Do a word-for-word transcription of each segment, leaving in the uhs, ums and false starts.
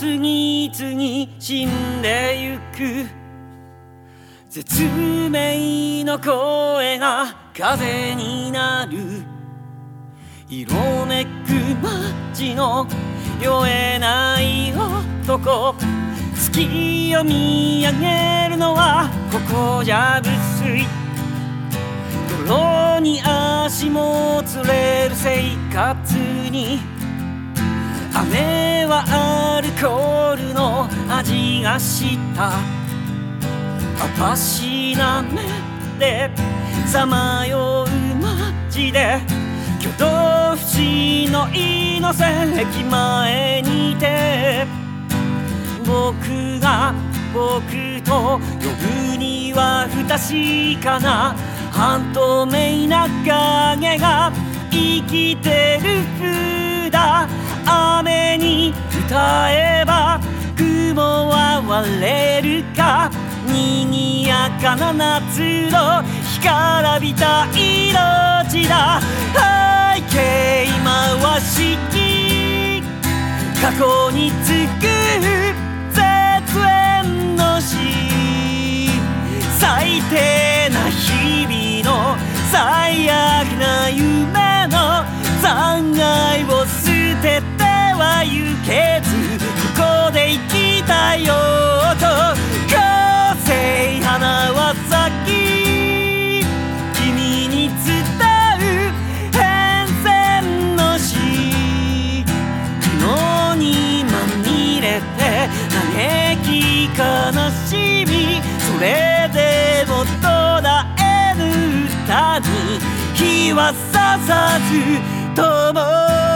次々死んでゆく。絶命の声が風になる。色めく街の酔えない男。月を見上げるのはここじゃ無粋。泥に足もつれる生活に。雨はアルコールの味がした。あたしな目でさまよう街で、挙動不審の猪瀬駅前にて、僕が僕と呼ぶには不確かな半透明な影が生きてる風だ。雨に歌えば雲は割れるか。賑やかな夏の干からびた命だ。背景回しき過去につく絶縁の死。最低な日々の最悪な夢の残骸を捨てては行けず、ここで生きたよと個性花は咲き、君に伝う変遷の詩。苦悩にまみれて嘆き悲しみ、それでも途絶えぬ歌に日はささずとも。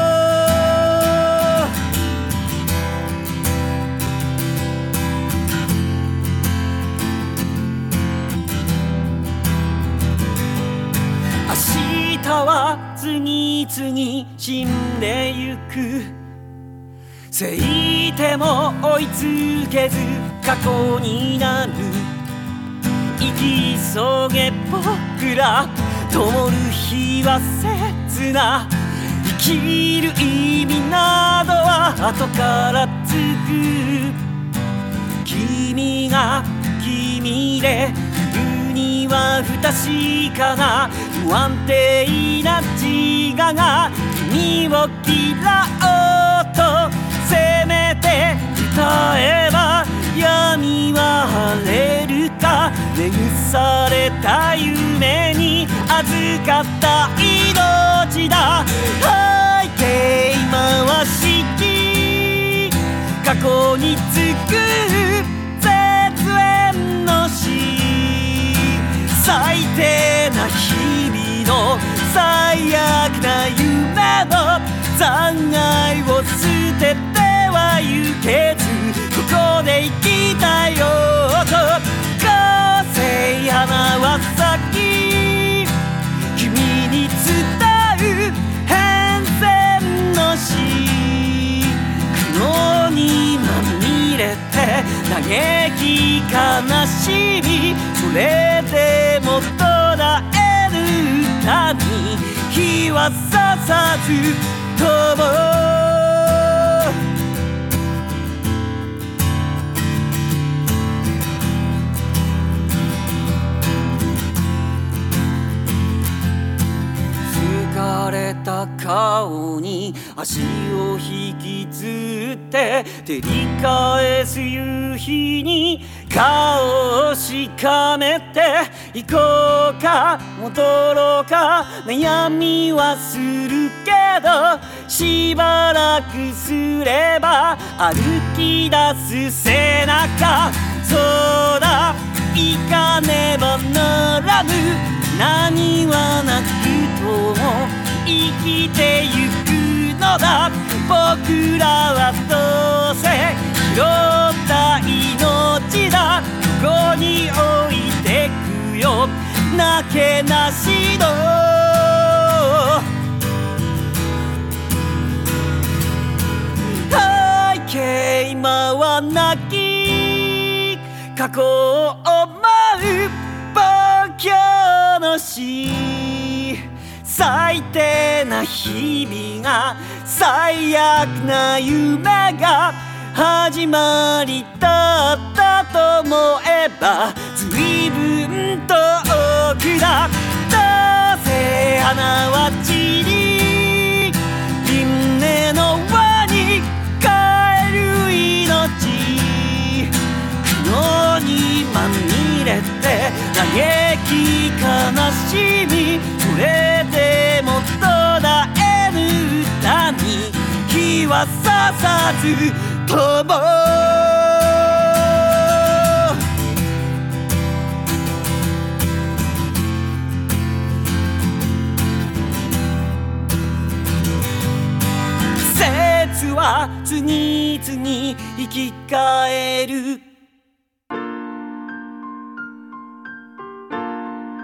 明日は次々死んでゆく。せいても追いつけず過去になる。生き急げ僕ら灯る日は切な。生きる意味などは後からつく。君が君で言うには不確かな不安定な自我が君を嫌おうとせめて歌えば闇は晴れるか。眠された夢に預かった命だ。背景回しき過去につく絶縁の死。最低な日々の最悪な夢の残骸を捨てては行けず、ここで生きたよと個性花は咲き、君に伝う変遷の詩。苦悩にまみれて嘆き悲しみ、それでも途絶える歌に日はささずとも。疲れた顔に足を引きずって照り返す夕日に顔をしかめて、行こうか戻ろうか悩みはするけど、しばらくすれば歩き出す背中。そうだ行かねばならぬ、何はなくとも生きてゆくのだ。僕らはどうせ拾った命だ。ここに置いてくよなけなしの背景今は泣き過去を思う僕の死。最低な日々が最悪な夢が始まりだったと思えば随分遠くだ。なぜ花は散り稲の輪に帰る命、雲にまみれて嘆き悲しみ、それでも途絶えぬ歌に日はささず飛ぼう。説は次々生き返る。